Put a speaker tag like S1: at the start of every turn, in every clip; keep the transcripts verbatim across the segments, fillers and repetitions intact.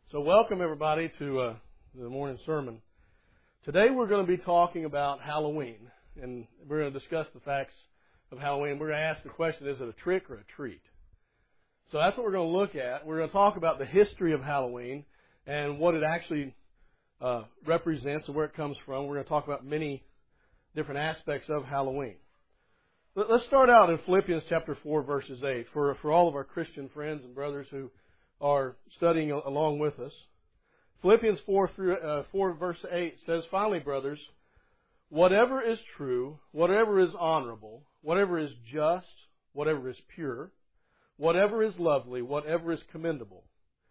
S1: So welcome everybody to uh, the morning sermon. Today we're going to be talking about Halloween, and we're going to discuss the facts of Halloween. We're going to ask the question, is it a trick or a treat? So that's what we're going to look at. We're going to talk about the history of Halloween and what it actually uh, represents and where it comes from. We're going to talk about many different aspects of Halloween. Let's start out in Philippians chapter four, verses eight, for, for all of our Christian friends and brothers who are studying along with us. Philippians four, through, uh, four verse eight says, "Finally, brothers, whatever is true, whatever is honorable, whatever is just, whatever is pure, whatever is lovely, whatever is commendable,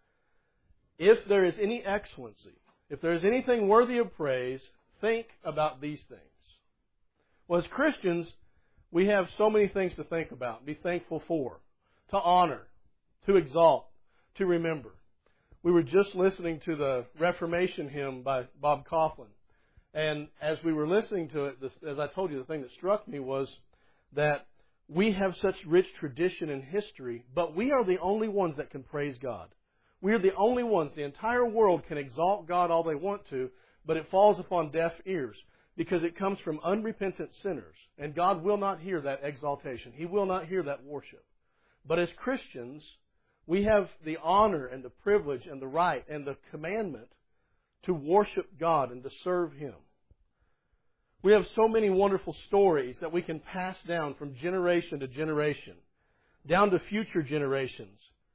S1: if there is any excellency, if there is anything worthy of praise, think about these things." Well, as Christians, we have so many things to think about, be thankful for, to honor, to exalt, to remember. We were just listening to the Reformation hymn by Bob Kauflin. And as we were listening to it, as I told you, the thing that struck me was that we have such rich tradition and history, but we are the only ones that can praise God. We are the only ones. The entire world can exalt God all they want to, but it falls upon deaf ears because it comes from unrepentant sinners. And God will not hear that exaltation. He will not hear that worship. But as Christians, we have the honor and the privilege and the right and the commandment to worship God and to serve Him. We have so many wonderful stories that we can pass down from generation to generation, down to future generations,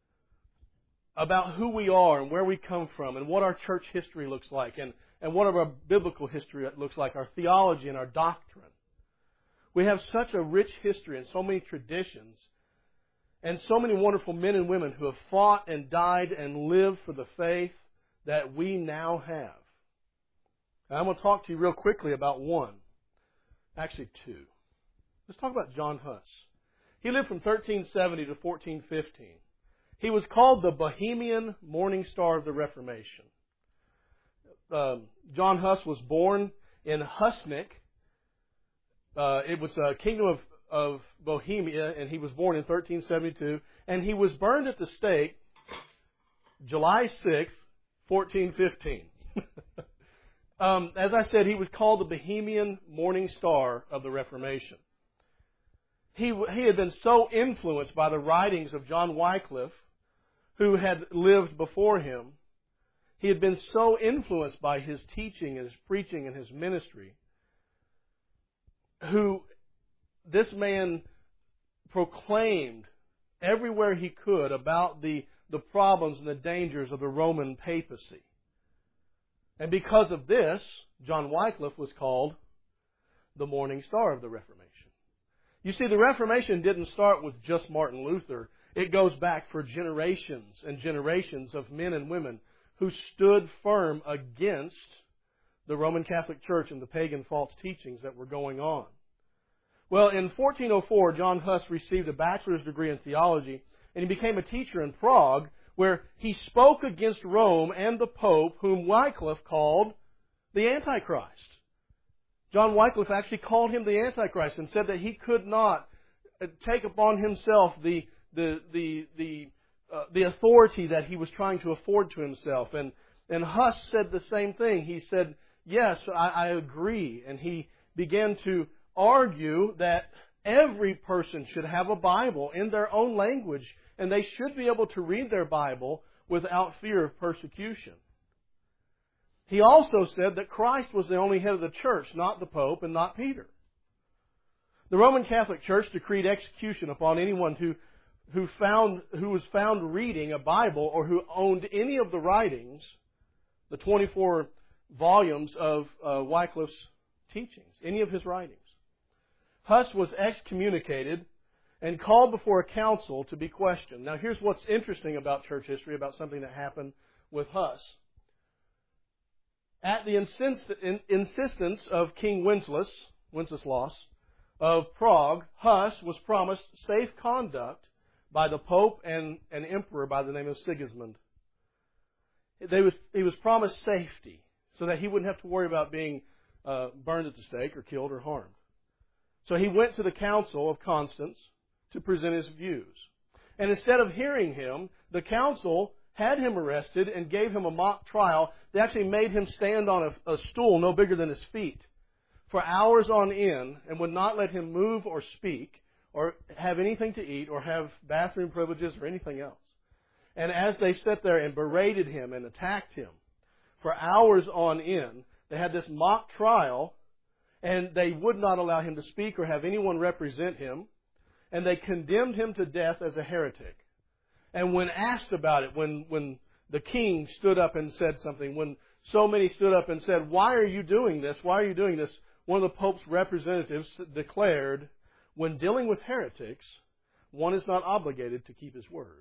S1: about who we are and where we come from and what our church history looks like and, and what our biblical history looks like, our theology and our doctrine. We have such a rich history and so many traditions, and so many wonderful men and women who have fought and died and lived for the faith that we now have. Now, I'm going to talk to you real quickly about one. Actually, two. Let's talk about John Huss. He lived from thirteen seventy to fourteen fifteen. He was called the Bohemian Morning Star of the Reformation. Um, John Huss was born in Husnik. Uh, it was a kingdom of of Bohemia, and he was born in thirteen seventy-two, and he was burned at the stake July sixth, fourteen fifteen. um, as I said, he was called the Bohemian Morning Star of the Reformation. He, he had been so influenced by the writings of John Wycliffe, who had lived before him. He had been so influenced by his teaching and his preaching and his ministry, who this man proclaimed everywhere he could about the, the problems and the dangers of the Roman papacy. And because of this, John Wycliffe was called the Morning Star of the Reformation. You see, the Reformation didn't start with just Martin Luther. It goes back for generations and generations of men and women who stood firm against the Roman Catholic Church and the pagan false teachings that were going on. Well, in fourteen oh four, John Huss received a bachelor's degree in theology, and he became a teacher in Prague, where he spoke against Rome and the Pope, whom Wycliffe called the Antichrist. John Wycliffe actually called him the Antichrist and said that he could not take upon himself the the the the uh, the authority that he was trying to afford to himself. And and Huss said the same thing. He said, "Yes, I, I agree," and he began to argue that every person should have a Bible in their own language, and they should be able to read their Bible without fear of persecution. He also said that Christ was the only head of the church, not the Pope and not Peter. The Roman Catholic Church decreed execution upon anyone who, who, found, who was found reading a Bible or who owned any of the writings, the twenty-four volumes of uh, Wycliffe's teachings, any of his writings. Huss was excommunicated and called before a council to be questioned. Now, here's what's interesting about church history, about something that happened with Huss. At the insistence of King Wenceslas, Wenceslaus of Prague, Huss was promised safe conduct by the Pope and an emperor by the name of Sigismund. They was, he was promised safety so that he wouldn't have to worry about being uh, burned at the stake or killed or harmed. So he went to the Council of Constance to present his views. And instead of hearing him, the council had him arrested and gave him a mock trial. They actually made him stand on a, a stool no bigger than his feet for hours on end and would not let him move or speak or have anything to eat or have bathroom privileges or anything else. And as they sat there and berated him and attacked him for hours on end, they had this mock trial, and they would not allow him to speak or have anyone represent him, and they condemned him to death as a heretic. And when asked about it, when, when the king stood up and said something, when so many stood up and said, "Why are you doing this? Why are you doing this?" one of the Pope's representatives declared, "When dealing with heretics, one is not obligated to keep his word."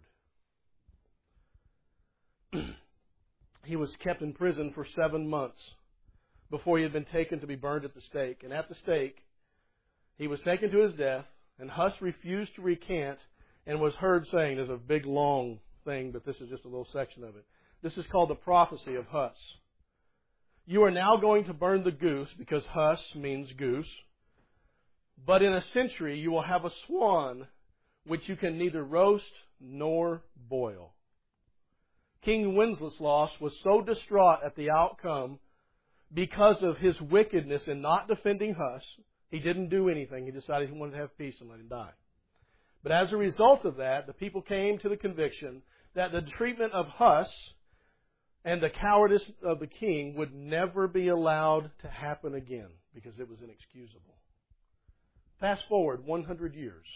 S1: He was kept in prison for seven months before he had been taken to be burned at the stake. And at the stake, he was taken to his death, and Huss refused to recant and was heard saying, there's a big long thing, but this is just a little section of it. This is called the prophecy of Huss. "You are now going to burn the goose," because Huss means goose, "but in a century you will have a swan which you can neither roast nor boil." King Wenceslaus was so distraught at the outcome because of his wickedness in not defending Huss. He didn't do anything. He decided he wanted to have peace and let him die. But as a result of that, the people came to the conviction that the treatment of Huss and the cowardice of the king would never be allowed to happen again because it was inexcusable. Fast forward one hundred years.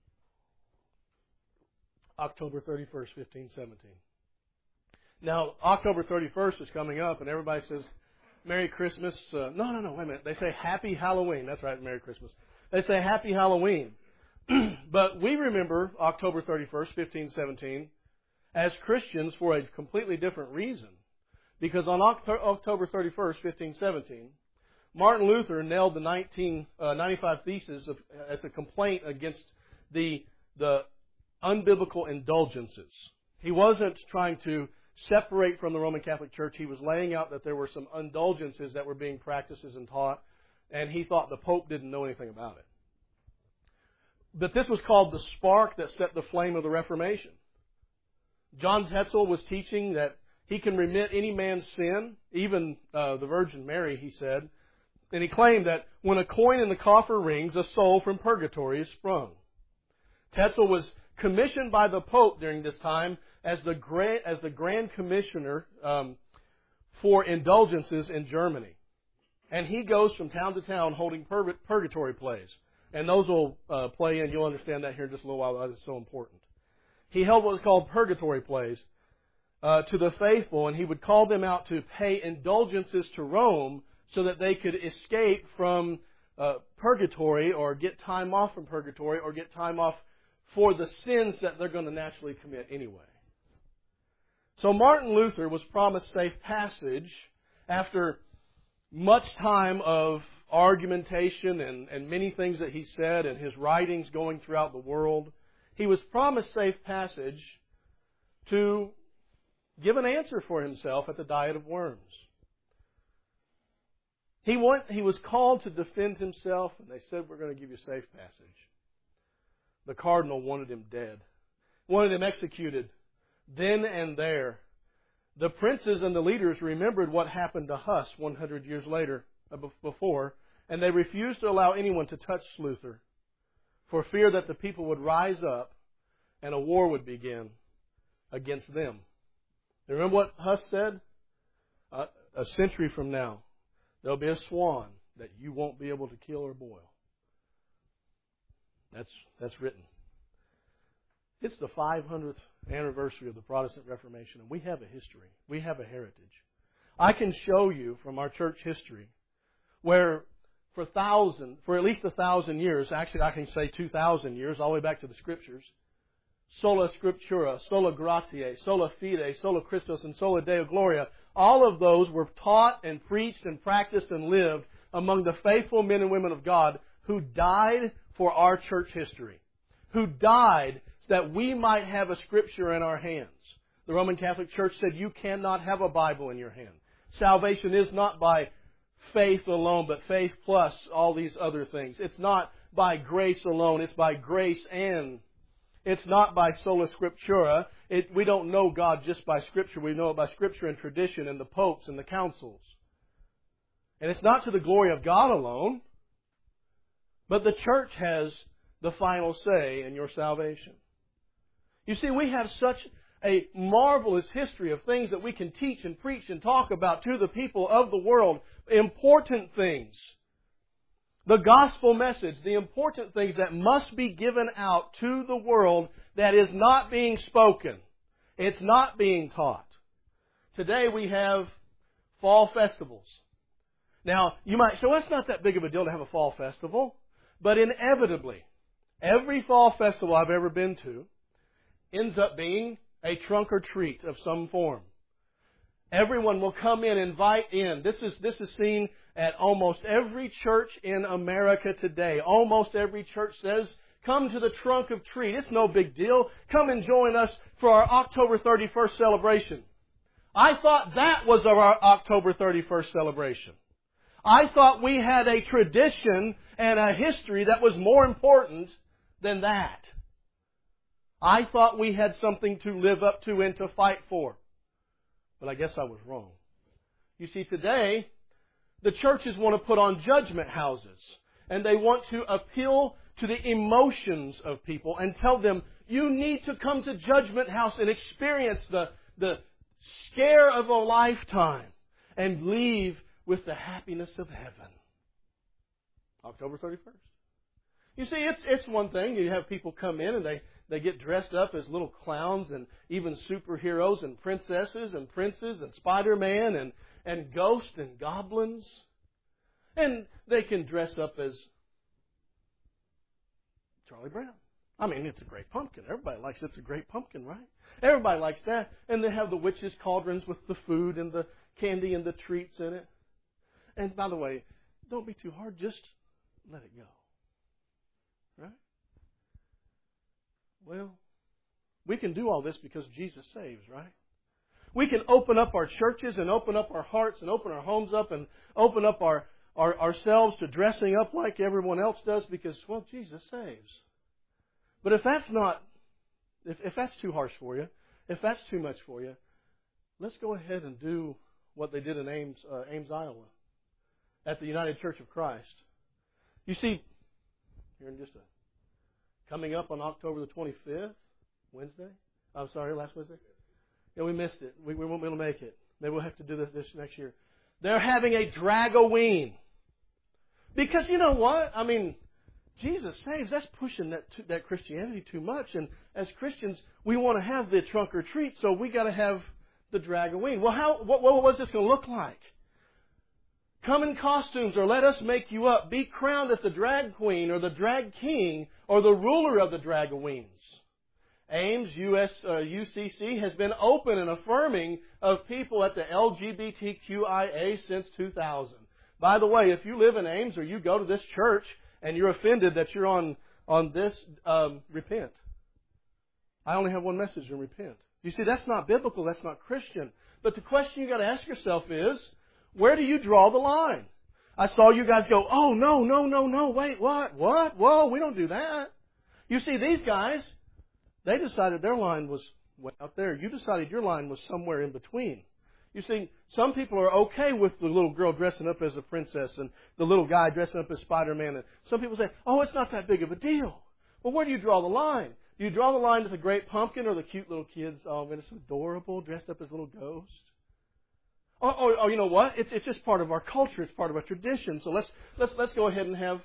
S1: October thirty-first, fifteen seventeen. Now, October thirty-first is coming up, and everybody says, "Merry Christmas." Uh, no, no, no, wait a minute. They say Happy Halloween. That's right, Merry Christmas. They say Happy Halloween. But we remember October thirty-first, fifteen seventeen, as Christians for a completely different reason. Because on October thirty-first, fifteen seventeen, Martin Luther nailed the nineteen ninety-five Theses of, as a complaint against the, the unbiblical indulgences. He wasn't trying to separate from the Roman Catholic Church. He was laying out that there were some indulgences that were being practiced and taught, and he thought the Pope didn't know anything about it. But this was called the spark that set the flame of the Reformation. John Tetzel was teaching that he can remit any man's sin, even uh, the Virgin Mary, he said. And he claimed that when a coin in the coffer rings, a soul from purgatory is sprung. Tetzel was commissioned by the Pope during this time as the Grand, as the Grand Commissioner um, for indulgences in Germany. And he goes from town to town holding pur- purgatory plays. And those will uh, play in. You'll understand that here in just a little while. That is so important. He held what was called purgatory plays uh, to the faithful, and he would call them out to pay indulgences to Rome so that they could escape from uh, purgatory or get time off from purgatory or get time off for the sins that they're going to naturally commit anyway. So Martin Luther was promised safe passage after much time of argumentation and, and many things that he said and his writings going throughout the world. He was promised safe passage to give an answer for himself at the Diet of Worms. He, want, he was called to defend himself, and they said, "We're going to give you safe passage." The cardinal wanted him dead, wanted him executed then and there. The princes and the leaders remembered what happened to Huss one hundred years later, before, and they refused to allow anyone to touch Luther for fear that the people would rise up and a war would begin against them. Remember what Huss said? Uh, a century from now, there'll be a swan that you won't be able to kill or boil. That's, that's written. It's the five hundredth anniversary of the Protestant Reformation, and we have a history. We have a heritage. I can show you from our church history where for thousand, for at least a thousand years, actually I can say two thousand years, all the way back to the Scriptures, sola scriptura, sola gratiae, sola fide, sola Christus, and sola Deo gloria, all of those were taught and preached and practiced and lived among the faithful men and women of God who died for our church history, who died so that we might have a Scripture in our hands. The Roman Catholic Church said you cannot have a Bible in your hand. Salvation is not by faith alone, but faith plus all these other things. It's not by grace alone. It's by grace and It's not by sola scriptura. It, we don't know God just by Scripture. We know it by Scripture and tradition and the popes and the councils. And it's not to the glory of God alone, but the church has the final say in your salvation. You see, we have such a marvelous history of things that we can teach and preach and talk about to the people of the world. Important things. The gospel message, the important things that must be given out to the world that is not being spoken. It's not being taught. Today we have fall festivals. Now, you might say, well, it's not that big of a deal to have a fall festival. But inevitably, every fall festival I've ever been to ends up being a trunk or treat of some form. Everyone will come in, invite in. This is, this is seen at almost every church in America today. Almost every church says, come to the trunk or treat. It's no big deal. Come and join us for our October thirty-first celebration. I thought that was our October thirty-first celebration. I thought we had a tradition and a history that was more important than that. I thought we had something to live up to and to fight for. But I guess I was wrong. You see, today, the churches want to put on judgment houses. And they want to appeal to the emotions of people and tell them, you need to come to Judgment House and experience the, the scare of a lifetime and leave with the happiness of heaven. October thirty-first. You see, it's it's one thing. You have people come in and they, they get dressed up as little clowns and even superheroes and princesses and princes and Spider-Man and, and ghosts and goblins. And they can dress up as Charlie Brown. I mean, it's a great pumpkin. Everybody likes It's a Great Pumpkin, right? Everybody likes that. And they have the witches' cauldrons with the food and the candy and the treats in it. And by the way, don't be too hard. Just let it go. Right? Well, we can do all this because Jesus saves, right? We can open up our churches and open up our hearts and open our homes up and open up our, our ourselves to dressing up like everyone else does because, well, Jesus saves. But if that's not, if, if that's too harsh for you, if that's too much for you, let's go ahead and do what they did in Ames, uh, Ames, Iowa, at the United Church of Christ. You see, here in just a, coming up on October the twenty-fifth, Wednesday. I'm sorry, last Wednesday. Yeah, we missed it. We, we won't be able to make it. Maybe we'll have to do this, this next year. They're having a Drag-O-Ween. Because you know what? I mean, Jesus saves. That's pushing that that Christianity too much. And as Christians, we want to have the trunk or treat, so we got to have the Drag-O-Ween. Well, how? What, what was this going to look like? Come in costumes, or let us make you up. Be crowned as the drag queen, or the drag king, or the ruler of the Drag-O-Weens. Ames, U S, uh, U C C, has been open and affirming of people at the L G B T Q I A since two thousand. By the way, if you live in Ames or you go to this church and you're offended that you're on, on this, um, repent. I only have one message, and repent. You see, that's not biblical, that's not Christian. But the question you got to ask yourself is, where do you draw the line? I saw you guys go, oh, no, no, no, no, wait, what, what, whoa, we don't do that. You see, these guys, they decided their line was way out there. You decided your line was somewhere in between. You see, some people are okay with the little girl dressing up as a princess and the little guy dressing up as Spider-Man. And some people say, oh, it's not that big of a deal. Well, where do you draw the line? Do you draw the line to the great pumpkin or the cute little kids? Oh, man, it's adorable, dressed up as little ghosts. Oh, oh, oh, you know what? It's it's just part of our culture. It's part of our tradition. So let's let's let's go ahead and have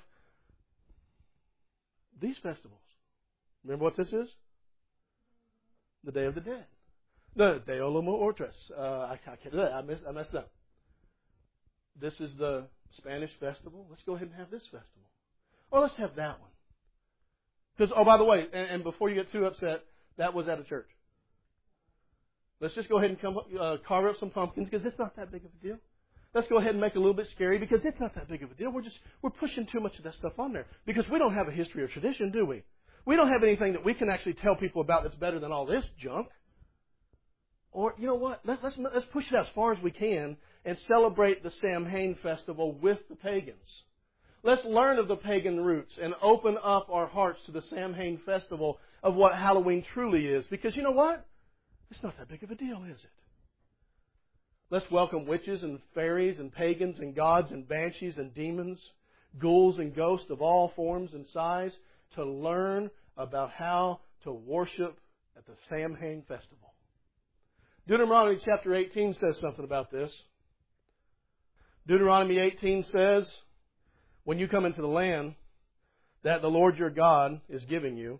S1: these festivals. Remember what this is? The Day of the Dead. The Day of los Muertos. Uh, I, I can't do that. I, miss, I messed up. This is the Spanish festival. Let's go ahead and have this festival. Or let's have that one. Because, oh, by the way, and, and before you get too upset, that was at a church. Let's just go ahead and come uh, carve up some pumpkins because it's not that big of a deal. Let's go ahead and make it a little bit scary because it's not that big of a deal. We're just we're pushing too much of that stuff on there because we don't have a history or tradition, do we? We don't have anything that we can actually tell people about that's better than all this junk. Or you know what? Let's let's let's push it as far as we can and celebrate the Samhain festival with the pagans. Let's learn of the pagan roots and open up our hearts to the Samhain festival of what Halloween truly is. Because you know what? It's not that big of a deal, is it? Let's welcome witches and fairies and pagans and gods and banshees and demons, ghouls and ghosts of all forms and size to learn about how to worship at the Samhain Festival. Deuteronomy chapter eighteen says something about this. Deuteronomy eighteen says, when you come into the land that the Lord your God is giving you,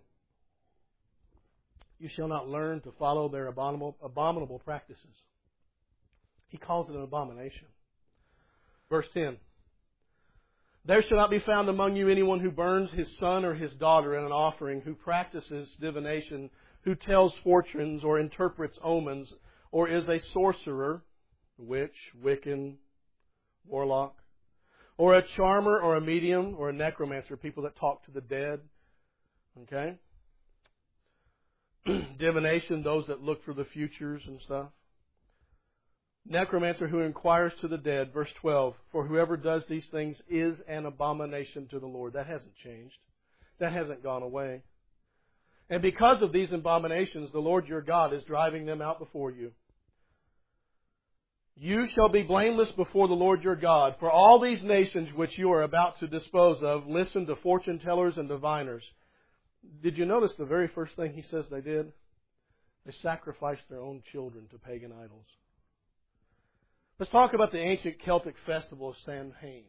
S1: you shall not learn to follow their abominable, abominable practices. He calls it an abomination. Verse ten. There shall not be found among you anyone who burns his son or his daughter in an offering, who practices divination, who tells fortunes or interprets omens, or is a sorcerer, witch, Wiccan, warlock, or a charmer or a medium or a necromancer, people that talk to the dead. Okay? Divination, those that look for the futures and stuff. Necromancer who inquires to the dead. Verse twelve, for whoever does these things is an abomination to the Lord. That hasn't changed. That hasn't gone away. And because of these abominations, the Lord your God is driving them out before you. You shall be blameless before the Lord your God. For all these nations which you are about to dispose of, listen to fortune tellers and diviners. Did you notice the very first thing he says they did? They sacrificed their own children to pagan idols. Let's talk about the ancient Celtic festival of Samhain.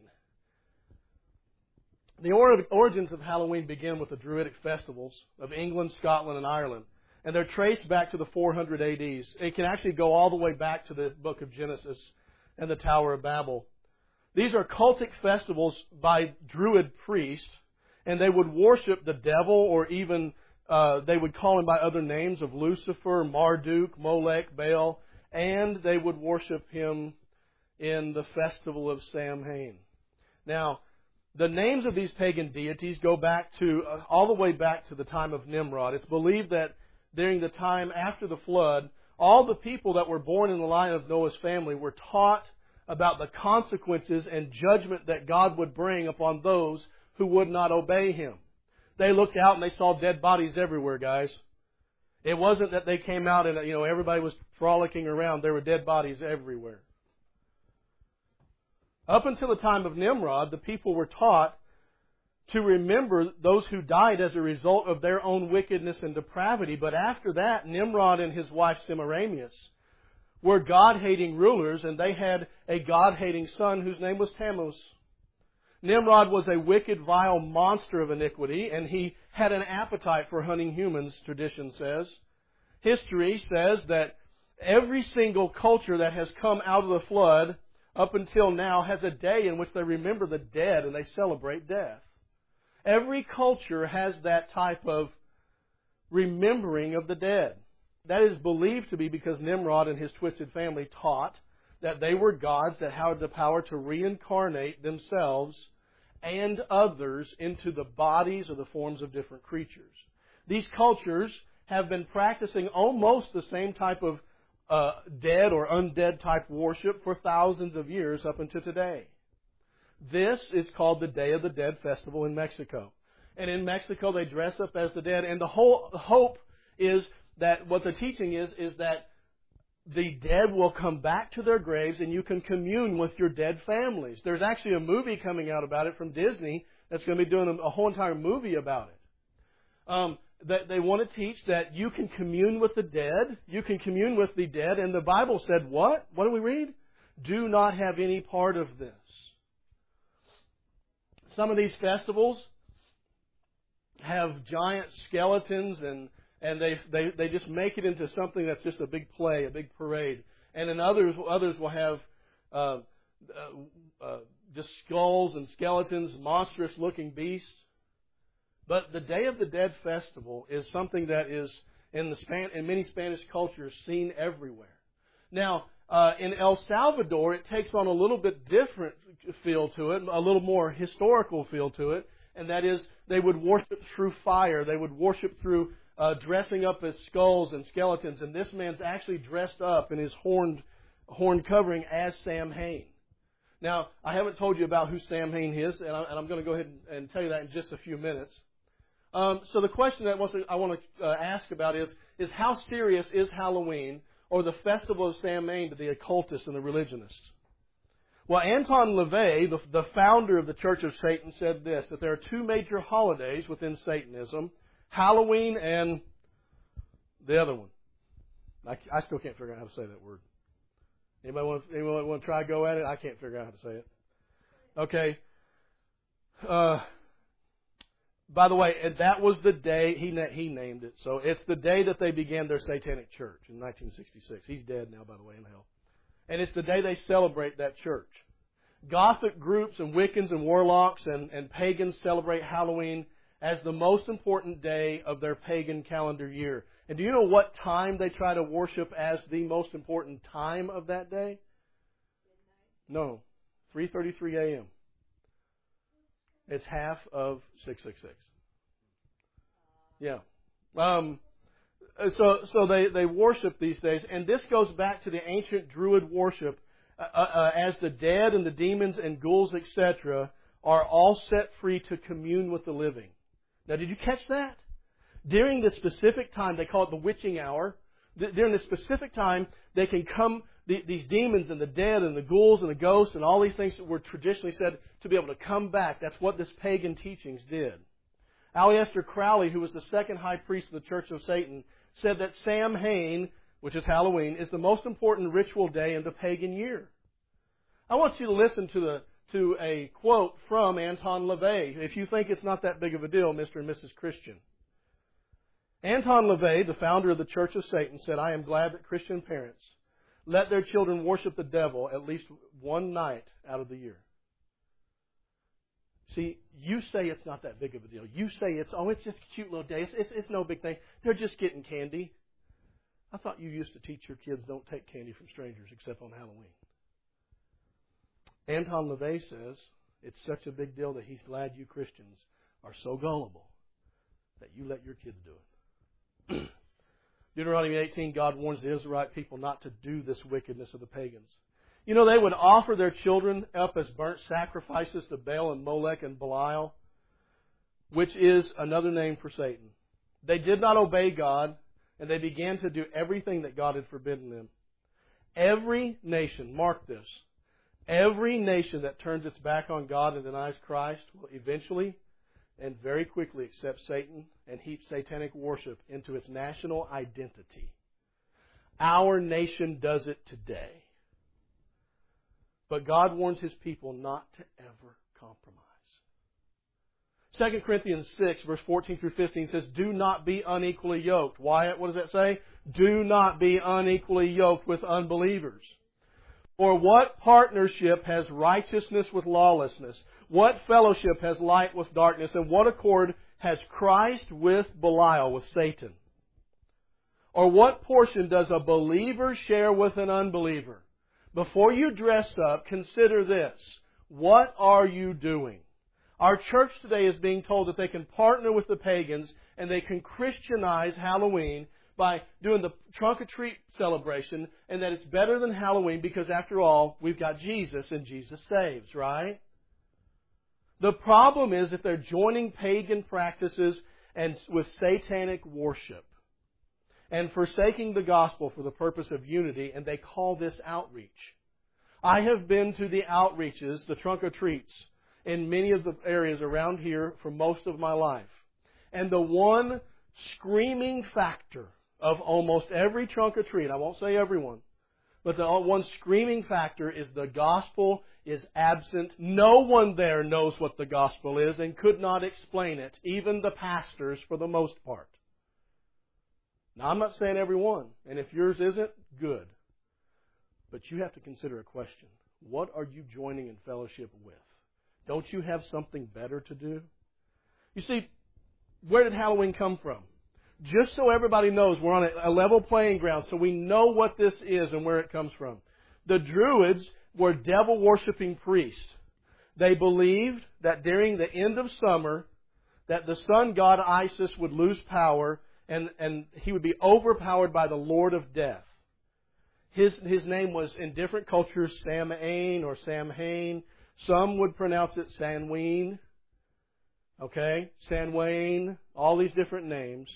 S1: The origins of Halloween begin with the Druidic festivals of England, Scotland, and Ireland. And they're traced back to the four hundred A Ds. It can actually go all the way back to the book of Genesis and the Tower of Babel. These are cultic festivals by Druid priests, and they would worship the devil, or even uh, they would call him by other names of Lucifer, Marduk, Molech, Baal, and they would worship him in the festival of Samhain. Now, the names of these pagan deities go back to uh, all the way back to the time of Nimrod. It's believed that during the time after the flood, all the people that were born in the line of Noah's family were taught about the consequences and judgment that God would bring upon those who would not obey Him. They looked out and they saw dead bodies everywhere, guys. It wasn't that they came out and, you know, everybody was frolicking around. There were dead bodies everywhere. Up until the time of Nimrod, the people were taught to remember those who died as a result of their own wickedness and depravity. But after that, Nimrod and his wife Semiramis were God-hating rulers, and they had a God-hating son whose name was Tammuz. Nimrod was a wicked, vile monster of iniquity, and he had an appetite for hunting humans, tradition says. History says that every single culture that has come out of the flood up until now has a day in which they remember the dead and they celebrate death. Every culture has that type of remembering of the dead. That is believed to be because Nimrod and his twisted family taught that they were gods that had the power to reincarnate themselves and others into the bodies or the forms of different creatures. These cultures have been practicing almost the same type of uh, dead or undead type worship for thousands of years up until today. This is called the Day of the Dead Festival in Mexico. And in Mexico they dress up as the dead, and the whole hope is that what the teaching is, is that the dead will come back to their graves and you can commune with your dead families. There's actually a movie coming out about it from Disney that's going to be doing a whole entire movie about it. Um, that they want to teach that you can commune with the dead. You can commune with the dead. And the Bible said what? What do we read? Do not have any part of this. Some of these festivals have giant skeletons and And they, they they just make it into something that's just a big play, a big parade. And then others others will have uh, uh, uh, just skulls and skeletons, monstrous-looking beasts. But the Day of the Dead Festival is something that is in the Span- in many Spanish cultures seen everywhere. Now, uh, in El Salvador, it takes on a little bit different feel to it, a little more historical feel to it, and that is they would worship through fire. They would worship through Uh, dressing up as skulls and skeletons, and this man's actually dressed up in his horned horn covering as Samhain. Now, I haven't told you about who Samhain is, and, I, and I'm going to go ahead and, and tell you that in just a few minutes. Um, so the question that I want to uh, ask about is, is how serious is Halloween or the festival of Samhain to the occultists and the religionists? Well, Anton LaVey, the, the founder of the Church of Satan, said this, that there are two major holidays within Satanism, Halloween and the other one. I, I still can't figure out how to say that word. Anybody want, anybody want to try to go at it? I can't figure out how to say it. Okay. Uh, by the way, and that was the day, he he named it. So it's the day that they began their satanic church in nineteen sixty-six. He's dead now, by the way, in hell. And it's the day they celebrate that church. Gothic groups and Wiccans and warlocks and, and pagans celebrate Halloween as the most important day of their pagan calendar year. And do you know what time they try to worship as the most important time of that day? No. three thirty-three a.m. It's half of six six six. Yeah. Um, so so they, they worship these days. And this goes back to the ancient Druid worship uh, uh, as the dead and the demons and ghouls, et cetera, are all set free to commune with the living. Now, did you catch that? During this specific time, they call it the witching hour. During this specific time, they can come, these demons and the dead and the ghouls and the ghosts and all these things that were traditionally said to be able to come back. That's what this pagan teachings did. Aleister Crowley, who was the second high priest of the Church of Satan, said that Samhain, which is Halloween, is the most important ritual day in the pagan year. I want you to listen to the to a quote from Anton LaVey. If you think it's not that big of a deal, Mister and Missus Christian. Anton LaVey, the founder of the Church of Satan, said, "I am glad that Christian parents let their children worship the devil at least one night out of the year." See, you say it's not that big of a deal. You say it's, oh, it's just a cute little day. It's, it's, it's no big thing. They're just getting candy. I thought you used to teach your kids don't take candy from strangers except on Halloween. Anton LaVey says it's such a big deal that he's glad you Christians are so gullible that you let your kids do it. Deuteronomy eighteen, God warns the Israelite people not to do this wickedness of the pagans. You know, they would offer their children up as burnt sacrifices to Baal and Molech and Belial, which is another name for Satan. They did not obey God, and they began to do everything that God had forbidden them. Every nation, mark this, every nation that turns its back on God and denies Christ will eventually and very quickly accept Satan and heap satanic worship into its national identity. Our nation does it today. But God warns His people not to ever compromise. Second Corinthians six, verse fourteen through fifteen says, "Do not be unequally yoked." Why? What does that say? Do not be unequally yoked with unbelievers. For what partnership has righteousness with lawlessness? What fellowship has light with darkness? And what accord has Christ with Belial, with Satan? Or what portion does a believer share with an unbeliever? Before you dress up, consider this. What are you doing? Our church today is being told that they can partner with the pagans and they can Christianize Halloween by doing the trunk or treat celebration, and that it's better than Halloween because, after all, we've got Jesus and Jesus saves, right? The problem is if they're joining pagan practices and with satanic worship and forsaking the gospel for the purpose of unity, and they call this outreach. I have been to the outreaches, the trunk or treats, in many of the areas around here for most of my life. And the one screaming factor of almost every trunk or treat, I won't say everyone, but the one screaming factor is the gospel is absent. No one there knows what the gospel is and could not explain it, even the pastors for the most part. Now, I'm not saying every one, and if yours isn't, good. But you have to consider a question. What are you joining in fellowship with? Don't you have something better to do? You see, where did Halloween come from? Just so everybody knows, we're on a level playing ground, so we know what this is and where it comes from. The Druids were devil-worshipping priests. They believed that during the end of summer, that the sun god Isis would lose power, and, and he would be overpowered by the Lord of Death. His, his name was, in different cultures, Samhain or Samhain. Some would pronounce it Samhain. Okay? Samhain, all these different names.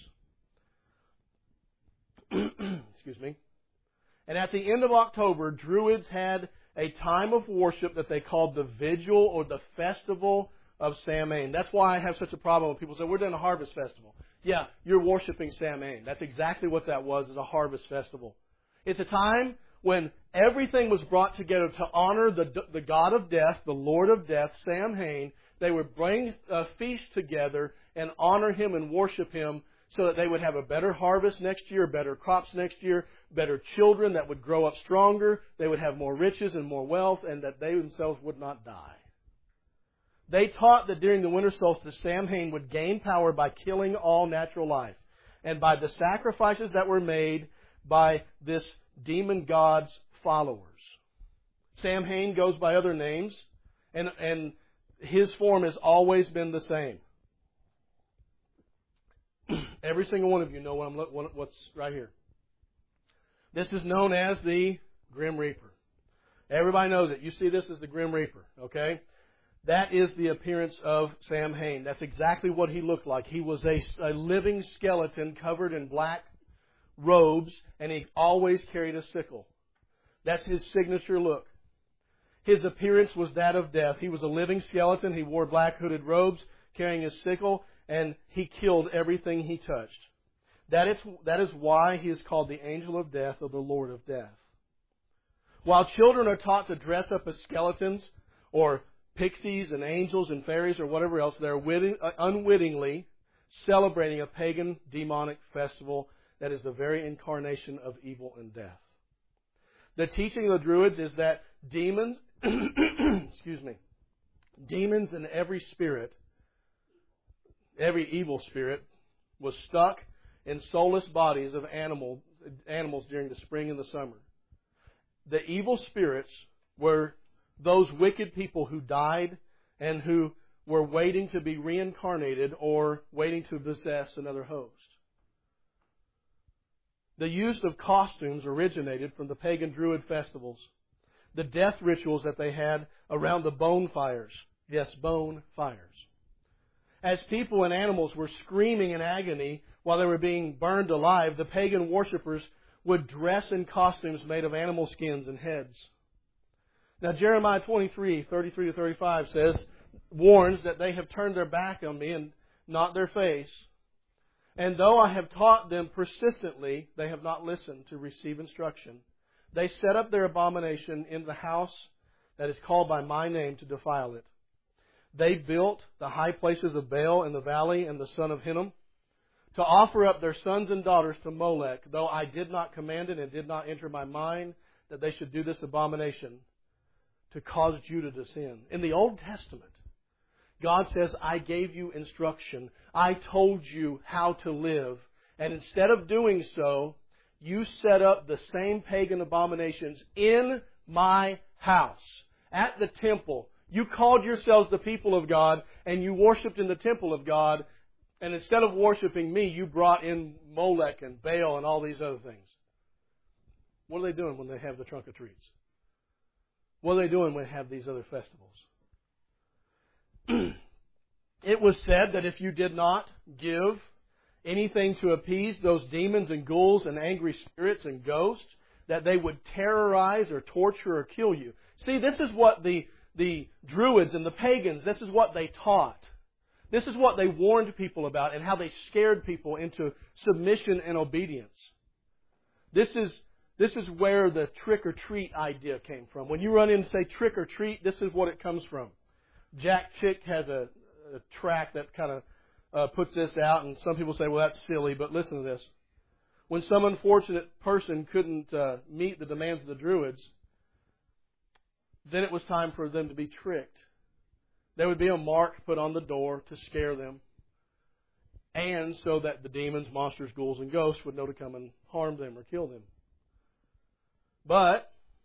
S1: Excuse me. And at the end of October, Druids had a time of worship that they called the Vigil or the Festival of Samhain. That's why I have such a problem when people say, we're doing a harvest festival. Yeah, you're worshiping Samhain. That's exactly what that was, is a harvest festival. It's a time when everything was brought together to honor the, the God of death, the Lord of death, Samhain. They would bring a feast together and honor Him and worship Him so that they would have a better harvest next year, better crops next year, better children that would grow up stronger, they would have more riches and more wealth, and that they themselves would not die. They taught that during the winter solstice, Samhain would gain power by killing all natural life, and by the sacrifices that were made by this demon god's followers. Samhain goes by other names, and, and his form has always been the same. Every single one of you know what I'm, what's right here. This is known as the Grim Reaper. Everybody knows it. You see this as the Grim Reaper, okay? That is the appearance of Samhain. That's exactly what he looked like. He was a, a living skeleton covered in black robes, and he always carried a sickle. That's his signature look. His appearance was that of death. He was a living skeleton. He wore black hooded robes, carrying his sickle, and he killed everything he touched. That is, that is why he is called the angel of death or the Lord of death. While children are taught to dress up as skeletons or pixies and angels and fairies or whatever else, they're witting, uh, unwittingly celebrating a pagan demonic festival that is the very incarnation of evil and death. The teaching of the Druids is that demons, excuse me, demons and every spirit, every evil spirit, was stuck in soulless bodies of animal, animals during the spring and the summer. The evil spirits were those wicked people who died and who were waiting to be reincarnated or waiting to possess another host. The use of costumes originated from the pagan Druid festivals, the death rituals that they had around the bone fires. Yes, bone fires. As people and animals were screaming in agony while they were being burned alive, the pagan worshippers would dress in costumes made of animal skins and heads. Now, Jeremiah twenty-three, thirty-three to thirty-five says, warns that they have turned their back on me and not their face. And though I have taught them persistently, they have not listened to receive instruction. They set up their abomination in the house that is called by my name to defile it. They built the high places of Baal in the valley and the son of Hinnom to offer up their sons and daughters to Molech, though I did not command it and did not enter my mind that they should do this abomination to cause Judah to sin. In the Old Testament, God says, I gave you instruction. I told you how to live. And instead of doing so, you set up the same pagan abominations in my house, at the temple. You called yourselves the people of God, and you worshipped in the temple of God. And instead of worshiping me, you brought in Molech and Baal and all these other things. What are they doing when they have the trunk or treats? What are they doing when they have these other festivals? It was said that if you did not give anything to appease those demons and ghouls and angry spirits and ghosts, that they would terrorize or torture or kill you. See, this is what the, the Druids and the pagans, this is what they taught. This is what they warned people about and how they scared people into submission and obedience. This is, this is where the trick-or-treat idea came from. When you run in and say trick-or-treat, this is what it comes from. Jack Chick has a, a track that kind of uh, puts this out, and some people say, well, that's silly, but listen to this. When some unfortunate person couldn't uh, meet the demands of the Druids, then it was time for them to be tricked. There would be a mark put on the door to scare them, and so that the demons, monsters, ghouls, and ghosts would know to come and harm them or kill them. But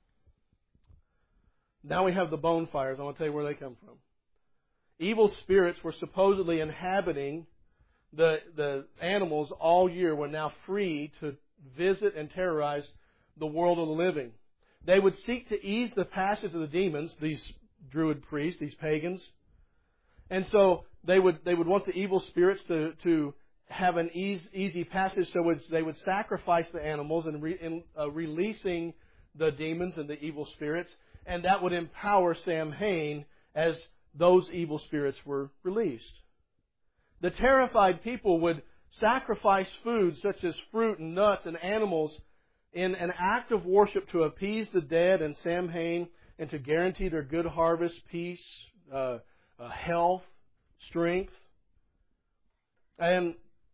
S1: now we have the bone fires. I want to tell you where they come from. Evil spirits were supposedly inhabiting the, the animals all year, were now free to visit and terrorize the world of the living. They would seek to ease the passions of the demons, these Druid priests, these pagans. And so they would they would want the evil spirits to to have an easy, easy passage, so it's, they would sacrifice the animals and, re, in, uh, releasing the demons and the evil spirits, and that would empower Samhain as those evil spirits were released. The terrified people would sacrifice food such as fruit and nuts and animals in an act of worship to appease the dead and Samhain and to guarantee their good harvest, peace, uh, uh, health, strength, and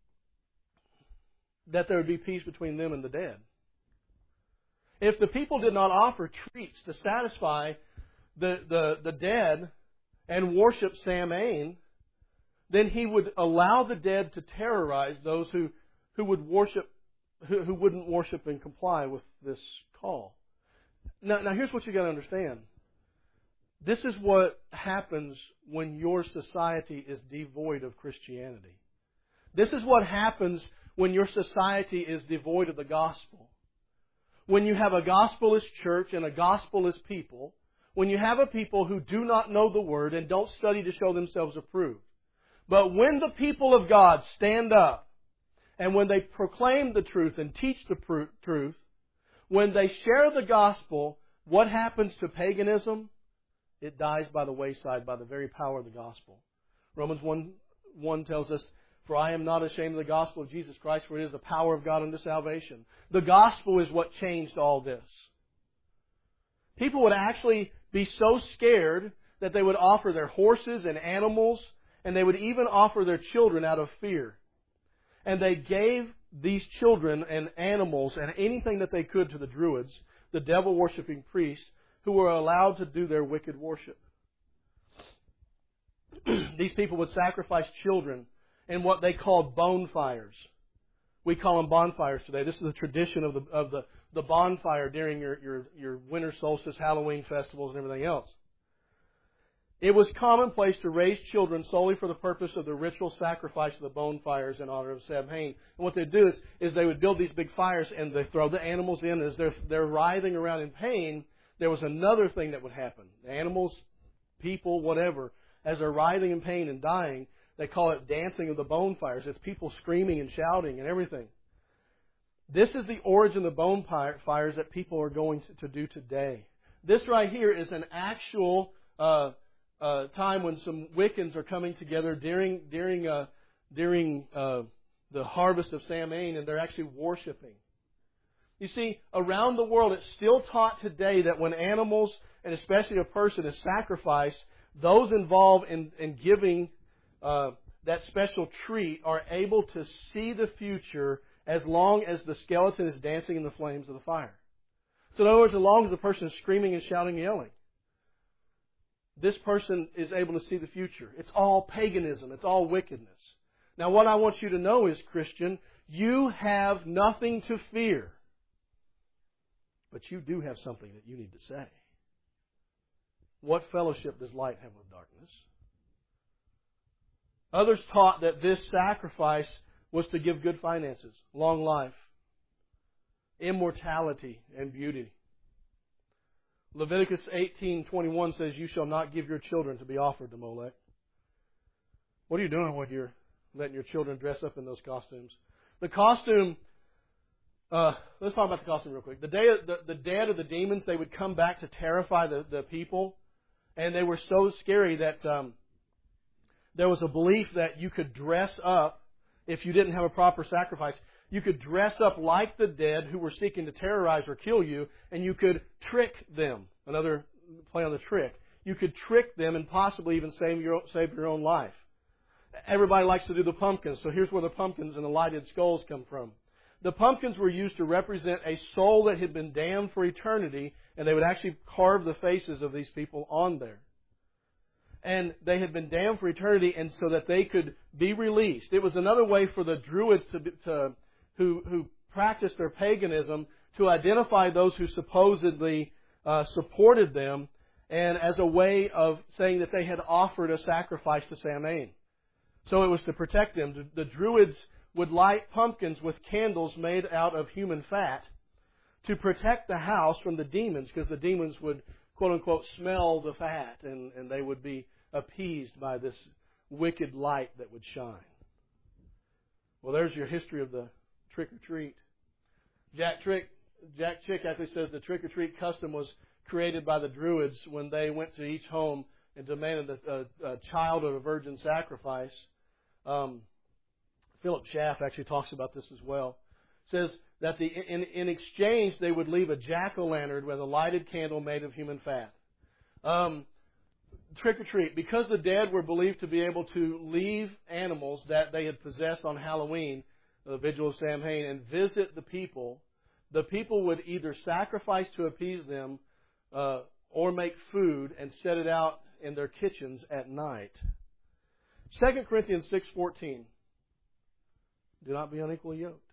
S1: that there would be peace between them and the dead. If the people did not offer treats to satisfy the, the, the dead and worship Samhain, then he would allow the dead to terrorize those who, who would worship, who, who wouldn't worship and comply with this call. Now, now here's what you got to understand. This is what happens when your society is devoid of Christianity. This is what happens when your society is devoid of the gospel. When you have a gospelist church and a gospelist people, when you have a people who do not know the Word and don't study to show themselves approved. But when the people of God stand up and when they proclaim the truth and teach the pr- truth, when they share the gospel, what happens to paganism? It dies by the wayside by the very power of the gospel. Romans one, one tells us, "For I am not ashamed of the gospel of Jesus Christ, for it is the power of God unto salvation." The gospel is what changed all this. People would actually be so scared that they would offer their horses and animals, and they would even offer their children out of fear. And they gave these children and animals and anything that they could to the Druids, the devil-worshipping priests, who were allowed to do their wicked worship. These people would sacrifice children in what they called bonfires. We call them bonfires today. This is a tradition of the of the, the bonfire during your, your, your winter solstice, Halloween festivals, and everything else. It was commonplace to raise children solely for the purpose of the ritual sacrifice of the bonfires in honor of Samhain. And what they'd do is, is they would build these big fires and they throw the animals in. As they're, they're writhing around in pain, there was another thing that would happen. The animals, people, whatever, as they're writhing in pain and dying, they call it dancing of the bonfires. It's people screaming and shouting and everything. This is the origin of the bonfires that people are going to, to do today. This right here is an actual uh, uh, time when some Wiccans are coming together during during uh, during uh, the harvest of Samhain, and they're actually worshiping. You see, around the world, it's still taught today that when animals, and especially a person, is sacrificed, those involved in, in giving Uh, that special treat are able to see the future as long as the skeleton is dancing in the flames of the fire. So in other words, as long as the person is screaming and shouting and yelling, this person is able to see the future. It's all paganism. It's all wickedness. Now what I want you to know is, Christian, you have nothing to fear. But you do have something that you need to say. What fellowship does light have with darkness? Others taught that this sacrifice was to give good finances, long life, immortality, and beauty. Leviticus eighteen twenty-one says, "You shall not give your children to be offered to Molech." What are you doing when you're letting your children dress up in those costumes? The costume, uh, let's talk about the costume real quick. The, day, the, the dead of the demons, they would come back to terrify the, the people, and they were so scary that Um, there was a belief that you could dress up, if you didn't have a proper sacrifice, you could dress up like the dead who were seeking to terrorize or kill you, and you could trick them. Another play on the trick. You could trick them and possibly even save your, save your own life. Everybody likes to do the pumpkins, so here's where the pumpkins and the lighted skulls come from. The pumpkins were used to represent a soul that had been damned for eternity, and they would actually carve the faces of these people on there. And they had been damned for eternity, and so that they could be released. It was another way for the Druids to, to who who practiced their paganism to identify those who supposedly uh, supported them, and as a way of saying that they had offered a sacrifice to Samhain. So it was to protect them. The, the Druids would light pumpkins with candles made out of human fat to protect the house from the demons, because the demons would, quote unquote, smell the fat, and, and they would be appeased by this wicked light that would shine. Well, there's your history of the trick-or-treat. Jack Trick, Jack Chick actually says the trick-or-treat custom was created by the Druids when they went to each home and demanded a, a, a child of a virgin sacrifice. Um, Philip Schaff actually talks about this as well. Says that the, in, in exchange they would leave a jack-o'-lantern with a lighted candle made of human fat. Um, trick-or-treat. Because the dead were believed to be able to leave animals that they had possessed on Halloween, the Vigil of Samhain, and visit the people, the people would either sacrifice to appease them uh, or make food and set it out in their kitchens at night. Second Corinthians six fourteen. Do not be unequally yoked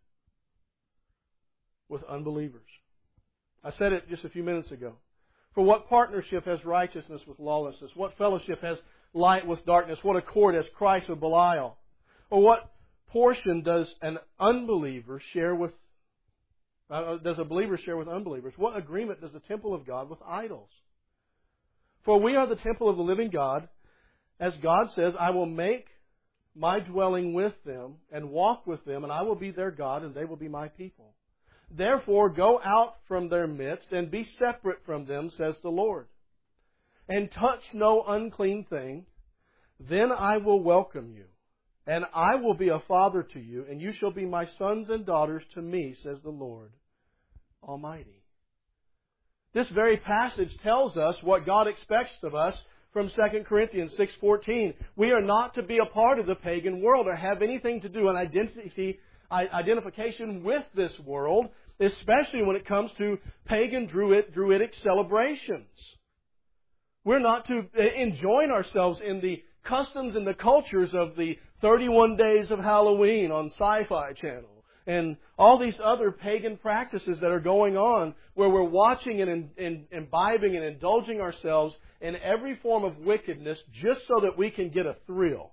S1: with unbelievers. I said it just a few minutes ago. For what partnership has righteousness with lawlessness? What fellowship has light with darkness? What accord has Christ with Belial? Or what portion does an unbeliever share with, uh, does a believer share with unbelievers? What agreement does the temple of God with idols? For we are the temple of the living God. As God says, I will make my dwelling with them and walk with them, and I will be their God, and they will be my people. Therefore, go out from their midst and be separate from them, says the Lord. And touch no unclean thing. Then I will welcome you. And I will be a father to you, and you shall be my sons and daughters to me, says the Lord Almighty. This very passage tells us what God expects of us from Second Corinthians six fourteen. We are not to be a part of the pagan world or have anything to do an identity identification with this world, especially when it comes to pagan druid, druidic celebrations. We're not to enjoin ourselves in the customs and the cultures of the thirty-one days of Halloween on Sci-Fi Channel and all these other pagan practices that are going on where we're watching and, and imbibing and indulging ourselves in every form of wickedness just so that we can get a thrill.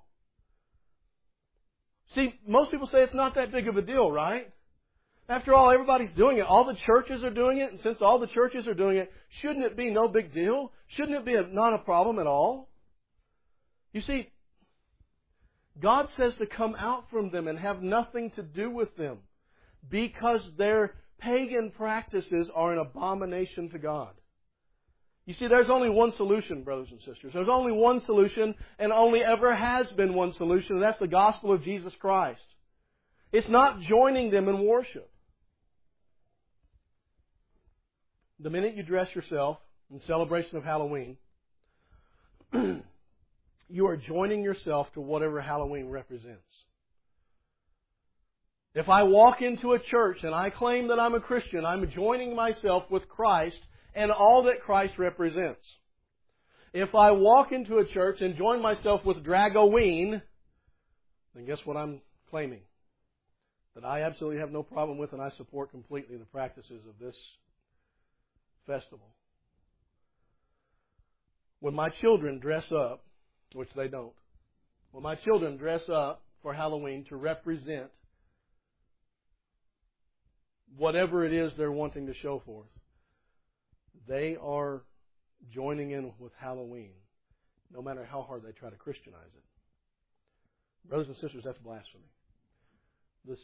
S1: See, most people say it's not that big of a deal, right? After all, everybody's doing it. All the churches are doing it. And since all the churches are doing it, shouldn't it be no big deal? Shouldn't it be a, not a problem at all? You see, God says to come out from them and have nothing to do with them because their pagan practices are an abomination to God. You see, there's only one solution, brothers and sisters. There's only one solution, and only ever has been one solution, and that's the gospel of Jesus Christ. It's not joining them in worship. The minute you dress yourself in celebration of Halloween, you are joining yourself to whatever Halloween represents. If I walk into a church and I claim that I'm a Christian, I'm joining myself with Christ and all that Christ represents. If I walk into a church and join myself with Dragoween, then guess what I'm claiming? That I absolutely have no problem with and I support completely the practices of this festival. When my children dress up, which they don't, when my children dress up for Halloween to represent whatever it is they're wanting to show forth, they are joining in with Halloween, no matter how hard they try to Christianize it. Brothers and sisters, that's blasphemy. This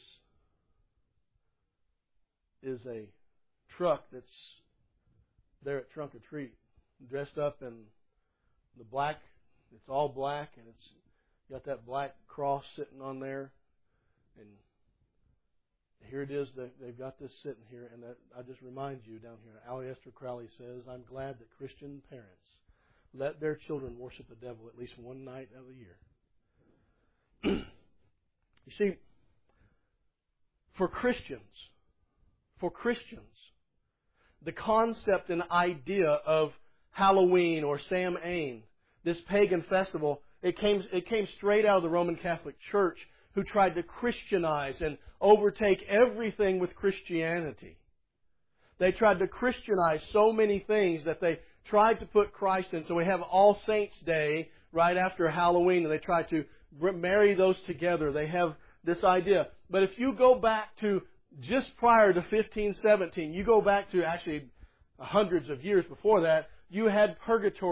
S1: is a truck that's there at Trunk or Treat, dressed up in the black. It's all black, and it's got that black cross sitting on there. And here it is. They've got this sitting here, and that, I just remind you down here, Aleister Crowley says, I'm glad that Christian parents let their children worship the devil at least one night of the year. You see, for Christians, for Christians, the concept and idea of Halloween or Samhain, this pagan festival, it came, it came straight out of the Roman Catholic Church, who tried to Christianize and overtake everything with Christianity. They tried to Christianize so many things that they tried to put Christ in. So we have All Saints' Day right after Halloween, and they try to marry those together. They have this idea. But if you go back to just prior to fifteen seventeen, you go back to actually hundreds of years before that, you had purgatory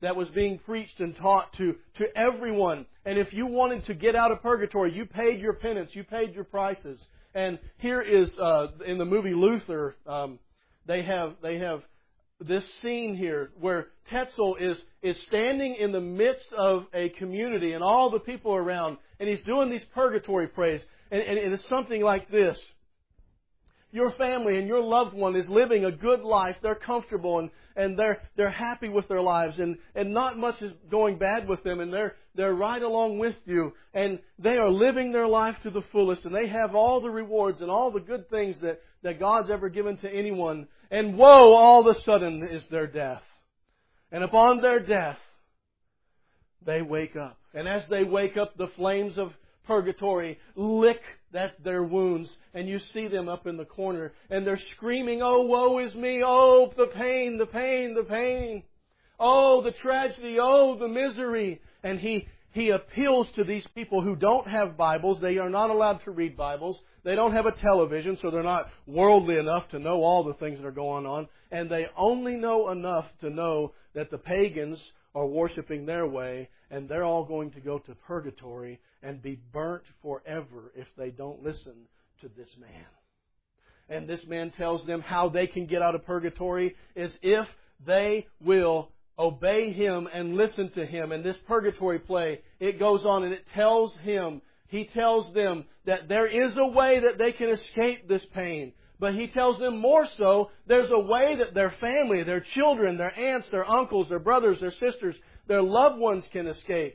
S1: that was being preached and taught to, to everyone. And if you wanted to get out of purgatory, you paid your penance, you paid your prices. And here is, uh, in the movie Luther, um, they have they have this scene here where Tetzel is, is standing in the midst of a community and all the people around, and he's doing these purgatory prayers. And, and, and it's something like this. Your family and your loved one is living a good life. They're comfortable and, and they're they're happy with their lives, and, and not much is going bad with them, and they're they're right along with you, and they are living their life to the fullest, and they have all the rewards and all the good things that, that God's ever given to anyone. And woe, all of a sudden is their death. And upon their death, they wake up. And as they wake up, the flames of purgatory lick that their wounds, and you see them up in the corner, and they're screaming, "Oh, woe is me! Oh, the pain, the pain, the pain! Oh, the tragedy! Oh, the misery!" And he he appeals to these people who don't have Bibles. They are not allowed to read Bibles. They don't have a television, so they're not worldly enough to know all the things that are going on. And they only know enough to know that the pagans are worshiping their way, and they're all going to go to purgatory and be burnt forever if they don't listen to this man. And this man tells them how they can get out of purgatory is if they will obey him and listen to him. And this purgatory play, it goes on and it tells him, he tells them that there is a way that they can escape this pain. But he tells them more so, there's a way that their family, their children, their aunts, their uncles, their brothers, their sisters, their loved ones can escape.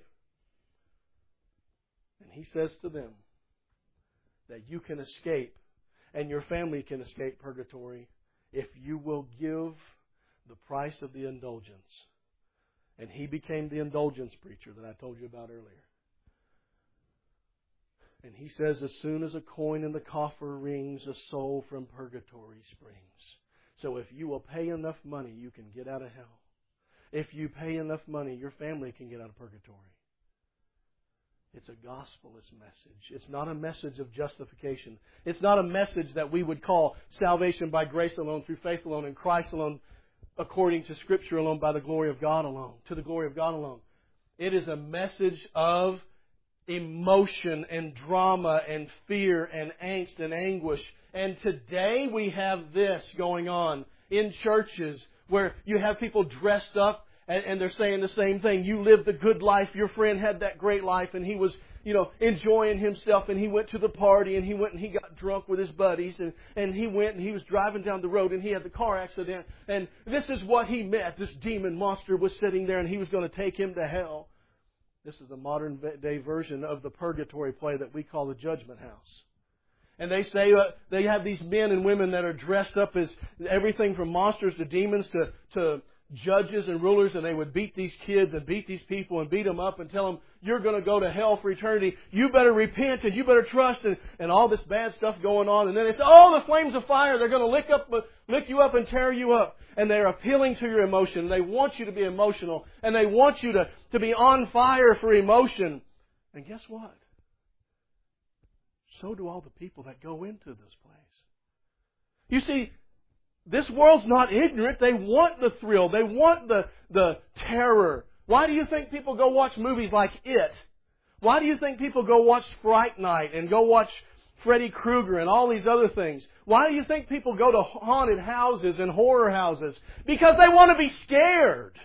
S1: And he says to them that you can escape and your family can escape purgatory if you will give the price of the indulgence. And he became the indulgence preacher that I told you about earlier. And he says, as soon as a coin in the coffer rings, a soul from purgatory springs. So if you will pay enough money, you can get out of hell. If you pay enough money, your family can get out of purgatory. It's a gospelist message. It's not a message of justification. It's not a message that we would call salvation by grace alone, through faith alone, in Christ alone, according to Scripture alone, by the glory of God alone, to the glory of God alone. It is a message of emotion and drama and fear and angst and anguish. And today we have this going on in churches where you have people dressed up and, and they're saying the same thing. You lived the good life. Your friend had that great life and he was, you know, enjoying himself, and he went to the party and he went and he got drunk with his buddies, and, and he went and he was driving down the road and he had the car accident, and this is what he met. This demon monster was sitting there and he was going to take him to hell. This is the modern day version of the purgatory play that we call the Judgment House. And they say uh, they have these men and women that are dressed up as everything from monsters to demons to, to judges and rulers, and they would beat these kids and beat these people and beat them up and tell them, you're going to go to hell for eternity. You better repent and you better trust, and, and all this bad stuff going on. And then they say, oh, the flames of fire, they're going to lick up, lick you up and tear you up. And they're appealing to your emotion. They want you to be emotional. And they want you to, to be on fire for emotion. And guess what? So do all the people that go into this place. You see, this world's not ignorant. They want the thrill. They want the, the terror. Why do you think people go watch movies like It? Why do you think people go watch Fright Night and go watch Freddy Krueger and all these other things? Why do you think people go to haunted houses and horror houses? Because they want to be scared.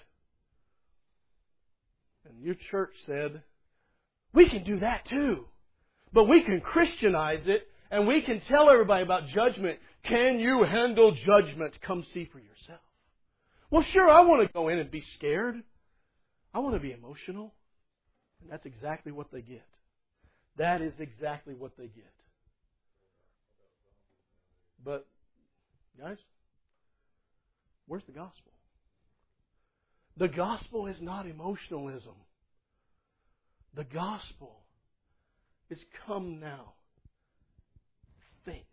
S1: And your church said, we can do that too. But we can Christianize it, and we can tell everybody about judgment. Can you handle judgment? Come see for yourself. Well, sure, I want to go in and be scared. I want to be emotional. And that's exactly what they get. That is exactly what they get. But, guys, where's the gospel? The gospel is not emotionalism. The gospel is come now. Think.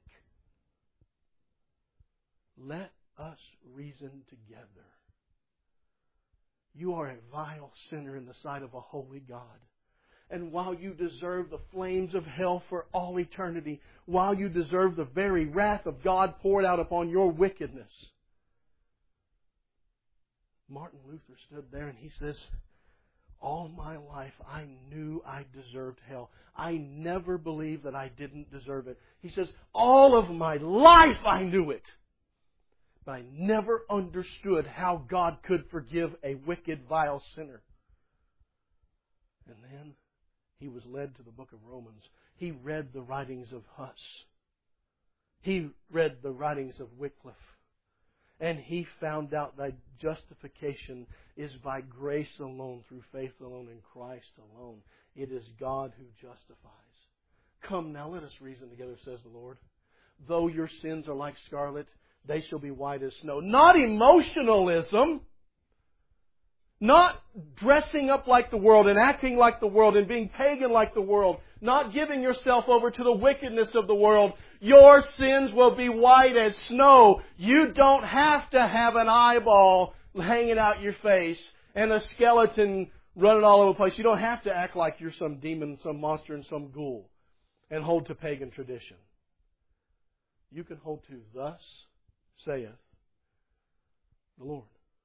S1: Let us reason together. You are a vile sinner in the sight of a holy God. And while you deserve the flames of hell for all eternity, while you deserve the very wrath of God poured out upon your wickedness, Martin Luther stood there and he says, all my life I knew I deserved hell. I never believed that I didn't deserve it. He says, all of my life I knew it. But I never understood how God could forgive a wicked, vile sinner. And then he was led to the book of Romans. He read the writings of Huss. He read the writings of Wycliffe. And he found out that justification is by grace alone, through faith alone, in Christ alone. It is God who justifies. Come now, let us reason together, says the Lord. Though your sins are like scarlet, they shall be white as snow. Not emotionalism. Not dressing up like the world and acting like the world and being pagan like the world. Not giving yourself over to the wickedness of the world. Your sins will be white as snow. You don't have to have an eyeball hanging out your face and a skeleton running all over the place. You don't have to act like you're some demon, some monster, and some ghoul and hold to pagan tradition. You can hold to, thus saith the Lord.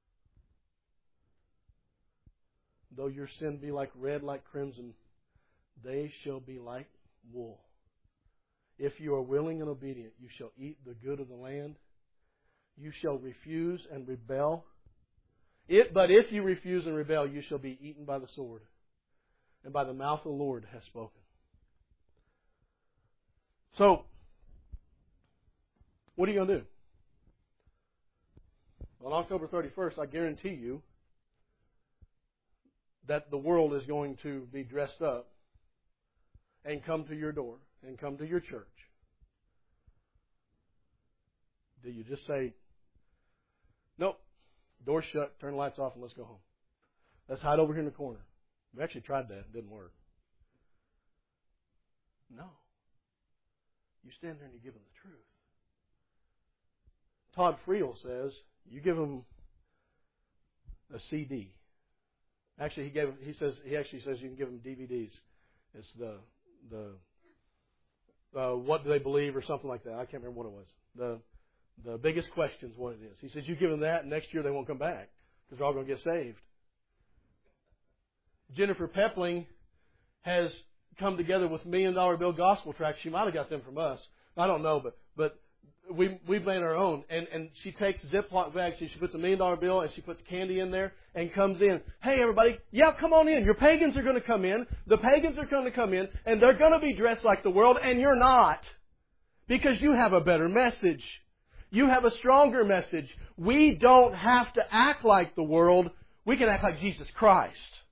S1: Though your sin be like red, like crimson, they shall be like wool. If you are willing and obedient, you shall eat the good of the land. You shall refuse and rebel. It, but if you refuse and rebel, you shall be eaten by the sword. And by the mouth of the Lord has spoken. So, what are you going to do? On October thirty-first, I guarantee you that the world is going to be dressed up and come to your door and come to your church. Do you just say, nope, door shut, turn the lights off, and let's go home? Let's hide over here in the corner. We actually tried that. It didn't work. No. You stand there and you give them the truth. Todd Friel says, you give them a C D. Actually, he gave. He says he actually says you can give them D V Ds. It's the the uh, what do they believe or something like that. I can't remember what it was. The the biggest question is what it is. He says you give them that, and next year they won't come back because they're all going to get saved. Jennifer Pepling has come together with Million Dollar Bill gospel tracts. She might have got them from us. I don't know, but but. We we made our own, and and she takes Ziploc bags. She puts a million dollar bill and she puts candy in there and comes in. Hey everybody, yeah, come on in. Your pagans are going to come in. The pagans are going to come in, and they're going to be dressed like the world, and you're not, because you have a better message. You have a stronger message. We don't have to act like the world. We can act like Jesus Christ,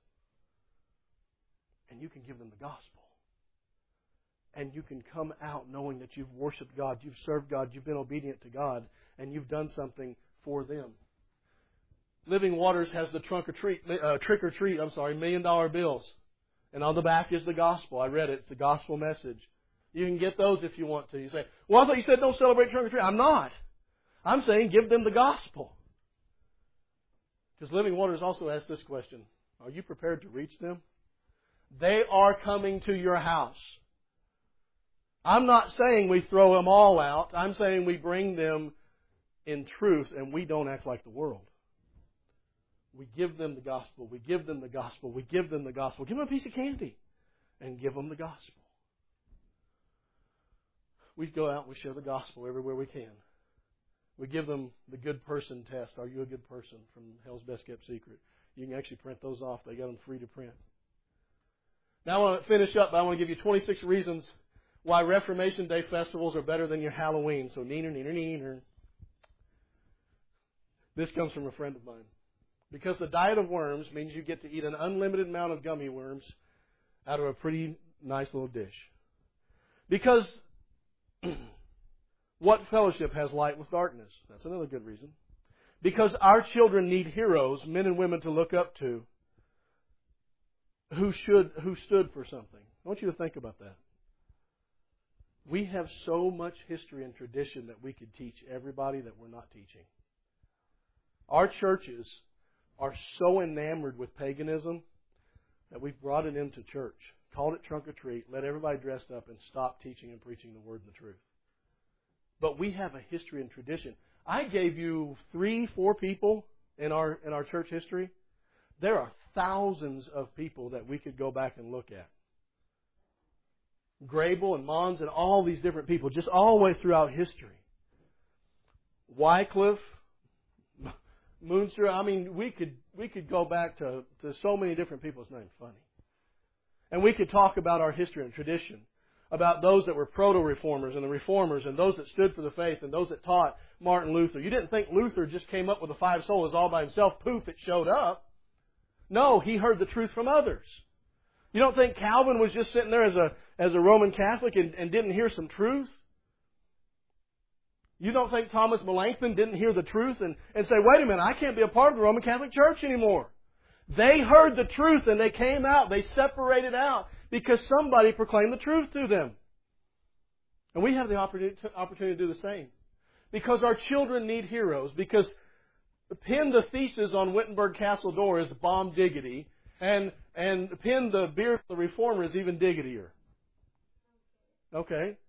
S1: and you can give them the gospel. And you can come out knowing that you've worshiped God, you've served God, you've been obedient to God, and you've done something for them. Living Waters has the trunk or treat, uh, trick or treat, I'm sorry, million dollar bills. And on the back is the gospel. I read it. It's the gospel message. You can get those if you want to. You say, well, I thought you said don't celebrate trunk or treat. I'm not. I'm saying give them the gospel. Because Living Waters also asks this question. Are you prepared to reach them? They are coming to your house. I'm not saying we throw them all out. I'm saying we bring them in truth and we don't act like the world. We give them the gospel. We give them the gospel. We give them the gospel. Give them a piece of candy and give them the gospel. We go out and we share the gospel everywhere we can. We give them the good person test. Are you a good person? From Hell's Best Kept Secret. You can actually print those off. They got them free to print. Now I want to finish up, but I want to give you twenty-six reasons why Reformation Day festivals are better than your Halloween. So, neener, neener, neener. This comes from a friend of mine. Because the diet of worms means you get to eat an unlimited amount of gummy worms out of a pretty nice little dish. Because what fellowship has light with darkness? That's another good reason. Because our children need heroes, men and women to look up to, who should who stood for something. I want you to think about that. We have so much history and tradition that we could teach everybody that we're not teaching. Our churches are so enamored with paganism that we've brought it into church, called it trunk or treat, let everybody dressed up, and stopped teaching and preaching the word and the truth. But we have a history and tradition. I gave you three, four people in our in our church history, there are thousands of people that we could go back and look at. Grable and Mons and all these different people, just all the way throughout history. Wycliffe, Moonster, I mean, we could we could go back to, to so many different people's names. Funny. And we could talk about our history and tradition, about those that were proto-reformers and the reformers and those that stood for the faith and those that taught Martin Luther. You didn't think Luther just came up with the five solas all by himself. Poof, it showed up. No, he heard the truth from others. You don't think Calvin was just sitting there as a as a Roman Catholic and, and didn't hear some truth? You don't think Thomas Melanchthon didn't hear the truth and, and say, wait a minute, I can't be a part of the Roman Catholic Church anymore. They heard the truth and they came out. They separated out because somebody proclaimed the truth to them. And we have the opportunity to do the same. Because our children need heroes. Because pin the thesis on Wittenberg Castle door is bomb diggity. And, and pin the beard of the reformer is even diggitier. Okay.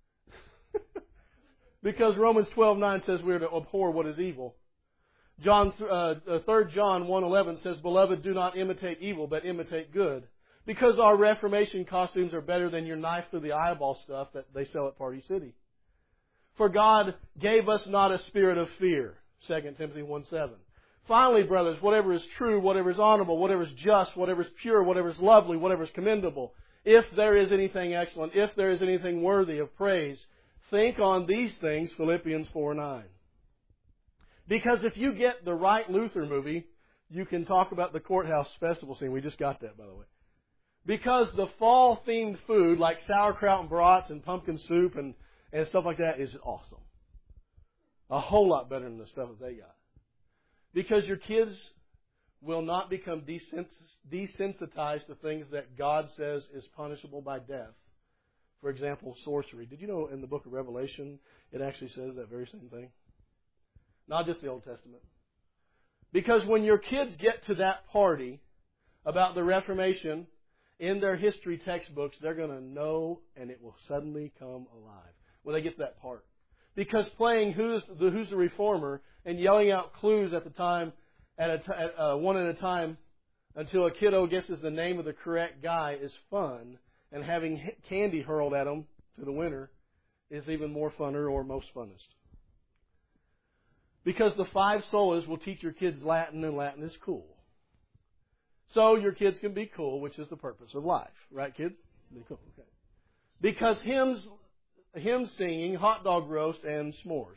S1: Because Romans twelve nine says we are to abhor what is evil. John, uh, Third John one eleven says, Beloved, do not imitate evil, but imitate good. Because our Reformation costumes are better than your knife through the eyeball stuff that they sell at Party City. For God gave us not a spirit of fear. Second Timothy one seven. Finally, brothers, whatever is true, whatever is honorable, whatever is just, whatever is pure, whatever is lovely, whatever is commendable, if there is anything excellent, if there is anything worthy of praise, think on these things, Philippians four nine. Because if you get the right Luther movie, you can talk about the courthouse festival scene. We just got that, by the way. Because the fall-themed food, like sauerkraut and brats and pumpkin soup and, and stuff like that, is awesome. A whole lot better than the stuff that they got. Because your kids will not become desensitized to things that God says is punishable by death. For example, sorcery. Did you know in the book of Revelation it actually says that very same thing? Not just the Old Testament. Because when your kids get to that party about the Reformation in their history textbooks, they're going to know and it will suddenly come alive when they get to that part. Because playing Who's the, Who's the Reformer and yelling out clues at the time, at a t- at, uh, one at a time, until a kiddo guesses the name of the correct guy is fun, and having candy hurled at them to the winner is even more funner or most funnest. Because the five solas will teach your kids Latin, and Latin is cool. So your kids can be cool, which is the purpose of life. Right, kids? Be cool. Okay. Because hymns, hymn singing, hot dog roast, and s'mores.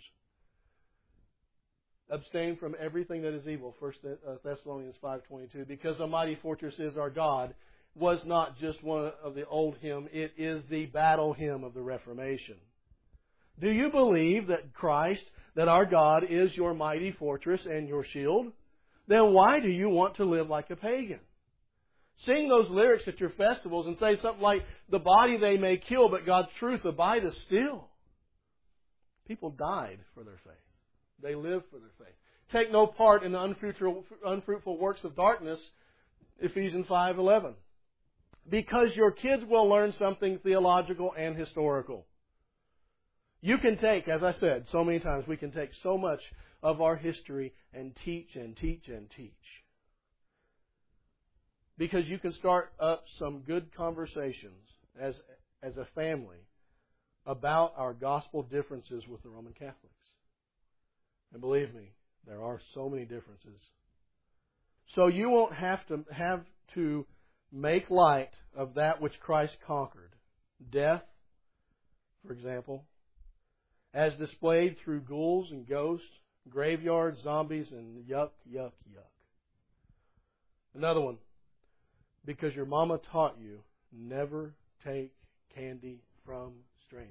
S1: Abstain from everything that is evil, First Thessalonians five twenty-two. Because a mighty fortress is our God was not just one of the old hymn. It is the battle hymn of the Reformation. Do you believe that Christ, that our God is your mighty fortress and your shield? Then why do you want to live like a pagan? Sing those lyrics at your festivals and say something like, the body they may kill, but God's truth abideth still. People died for their faith. They lived for their faith. Take no part in the unfruitful, unfruitful works of darkness, Ephesians five eleven. Because your kids will learn something theological and historical. You can take, as I said so many times, we can take so much of our history and teach and teach and teach. Because you can start up some good conversations as, as a family about our gospel differences with the Roman Catholics. And believe me, there are so many differences. So you won't have to have to make light of that which Christ conquered. Death, for example, as displayed through ghouls and ghosts, graveyards, zombies, and yuck, yuck, yuck. Another one, because your mama taught you, never take candy from strangers.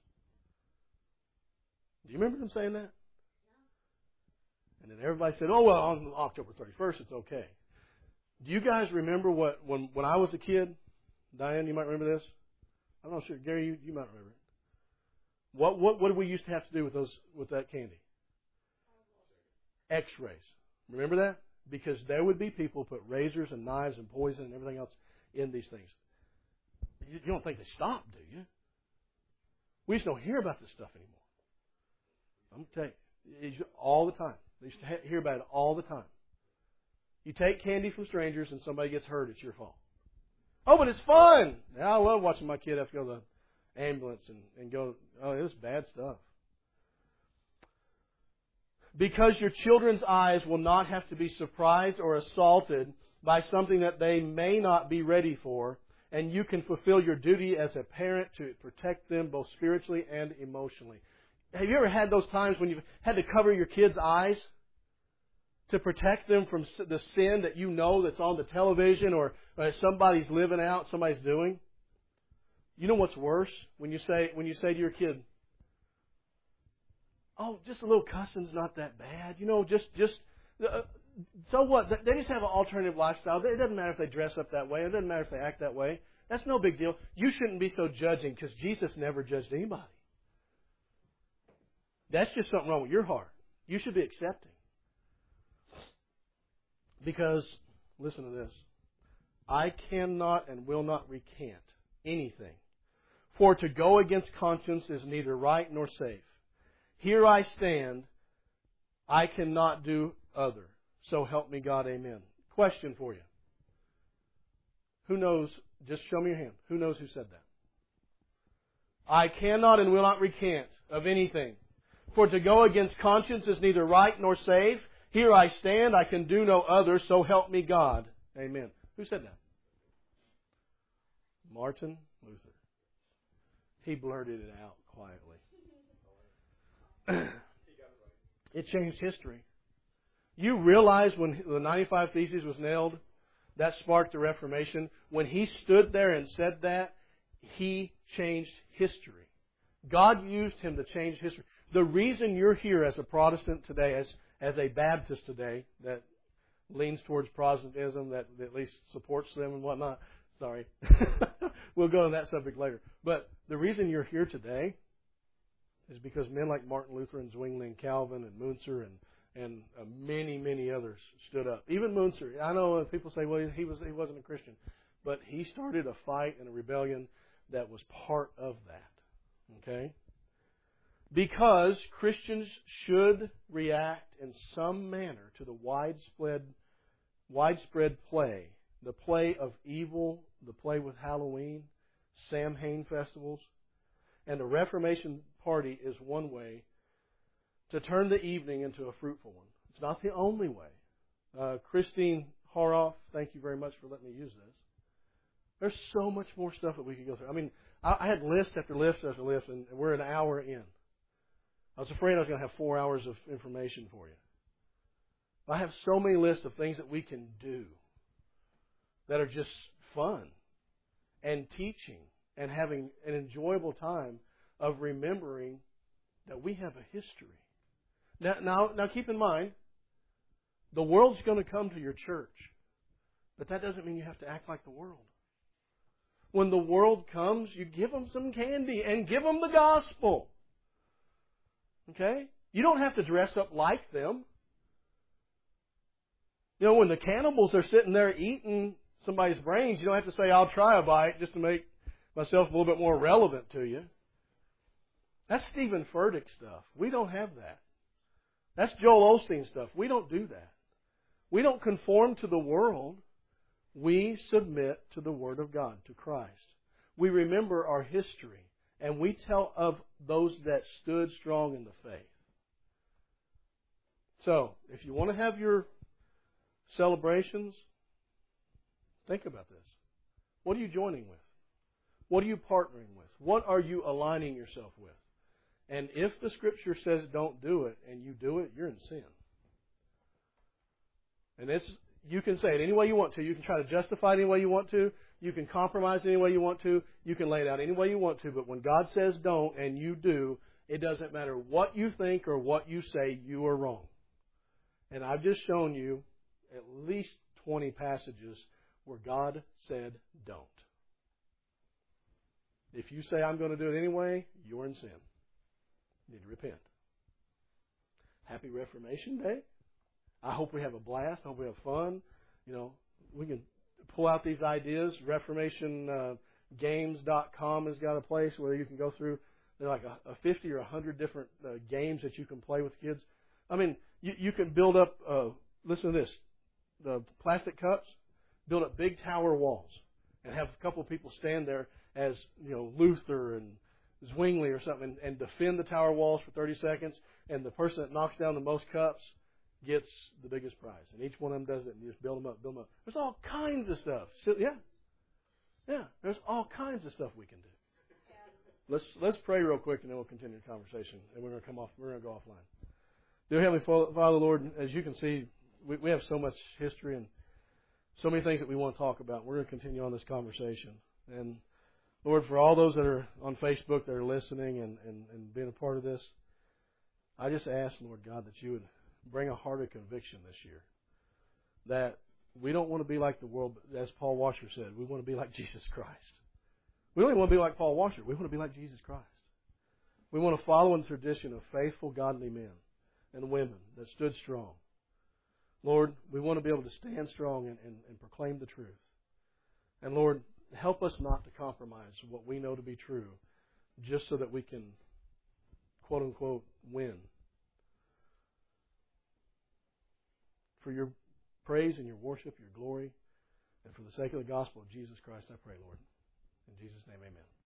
S1: Do you remember them saying that? And then everybody said, oh, well, on October thirty-first, it's okay. Do you guys remember what, when, when I was a kid? Diane, you might remember this? I'm not sure. Gary, you, you might remember it. What, what, what did we used to have to do with those, with that candy? X-rays. Remember that? Because there would be people who put razors and knives and poison and everything else in these things. You, you don't think they stopped, do you? We just don't hear about this stuff anymore. I'm going to tell you, it's all the time. I used to hear about it all the time. You take candy from strangers and somebody gets hurt, it's your fault. Oh, but it's fun! Now, I love watching my kid have to go to the ambulance and, and go, oh, it was bad stuff. Because your children's eyes will not have to be surprised or assaulted by something that they may not be ready for, and you can fulfill your duty as a parent to protect them both spiritually and emotionally. Have you ever had those times when you've had to cover your kids' eyes to protect them from the sin that you know that's on the television or, or somebody's living out, somebody's doing? You know what's worse? When you say when you say to your kid, oh, just a little cussing's not that bad. You know, just just uh, so what? They just have an alternative lifestyle. It doesn't matter if they dress up that way. It doesn't matter if they act that way. That's no big deal. You shouldn't be so judging because Jesus never judged anybody. That's just something wrong with your heart. You should be accepting. Because, listen to this, I cannot and will not recant anything. For to go against conscience is neither right nor safe. Here I stand, I cannot do other. So help me God, amen. Question for you. Who knows, just show me your hand. Who knows who said that? I cannot and will not recant of anything. For to go against conscience is neither right nor safe. Here I stand, I can do no other, so help me God. Amen. Who said that? Martin Luther. He blurted it out quietly. It changed history. You realize when the ninety-five Theses was nailed, that sparked the Reformation. When he stood there and said that, he changed history. God used him to change history. The reason you're here as a Protestant today, as, as a Baptist today, that leans towards Protestantism, that, that at least supports them and whatnot. Sorry. We'll go on that subject later. But the reason you're here today is because men like Martin Luther and Zwingli and Calvin and Munzer and, and uh, many, many others stood up. Even Munzer. I know people say, well, he, was, he wasn't a Christian. But he started a fight and a rebellion that was part of that. Okay? Because Christians should react in some manner to the widespread, widespread play, the play of evil, the play with Halloween, Samhain festivals, and the Reformation Party is one way to turn the evening into a fruitful one. It's not the only way. Uh, Christine Horoff, thank you very much for letting me use this. There's so much more stuff that we could go through. I mean, I, I had list after list after list, and we're an hour in. I was afraid I was going to have four hours of information for you. I have so many lists of things that we can do that are just fun and teaching and having an enjoyable time of remembering that we have a history. Now, now, now keep in mind, the world's going to come to your church, but that doesn't mean you have to act like the world. When the world comes, you give them some candy and give them the gospel. Okay? You don't have to dress up like them. You know, when the cannibals are sitting there eating somebody's brains, you don't have to say, I'll try a bite just to make myself a little bit more relevant to you. That's Stephen Furtick stuff. We don't have that. That's Joel Osteen stuff. We don't do that. We don't conform to the world. We submit to the Word of God, to Christ. We remember our history, and we tell of those that stood strong in the faith. So, if you want to have your celebrations, think about this. What are you joining with? What are you partnering with? What are you aligning yourself with? And if the Scripture says don't do it, and you do it, you're in sin. And it's you can say it any way you want to. You can try to justify it any way you want to. You can compromise any way you want to. You can lay it out any way you want to. But when God says don't and you do, it doesn't matter what you think or what you say, you are wrong. And I've just shown you at least twenty passages where God said don't. If you say I'm going to do it anyway, you're in sin. You need to repent. Happy Reformation Day. I hope we have a blast. I hope we have fun. You know, we can pull out these ideas. Reformation Games dot com has got a place where you can go through. There are like a, a fifty or one hundred different uh, games that you can play with kids. I mean, you, you can build up, uh, listen to this, the plastic cups, build up big tower walls and have a couple of people stand there as, you know, Luther and Zwingli or something and, and defend the tower walls for thirty seconds, and the person that knocks down the most cups gets the biggest prize. And each one of them does it, and you just build them up, build them up. There's all kinds of stuff. So, yeah. Yeah, there's all kinds of stuff we can do. Let's let's pray real quick, and then we'll continue the conversation. And we're going to come off. We're going to go offline. Dear Heavenly Father, Lord, as you can see, we, we have so much history and so many things that we want to talk about. We're going to continue on this conversation. And Lord, for all those that are on Facebook that are listening and, and, and being a part of this, I just ask, Lord God, that you would bring a heart of conviction this year. That we don't want to be like the world, as Paul Washer said, we want to be like Jesus Christ. We don't even want to be like Paul Washer. We want to be like Jesus Christ. We want to follow in the tradition of faithful, godly men and women that stood strong. Lord, we want to be able to stand strong and, and, and proclaim the truth. And Lord, help us not to compromise what we know to be true just so that we can, quote unquote, win. For your praise and your worship, your glory, and for the sake of the gospel of Jesus Christ, I pray, Lord. In Jesus' name, amen.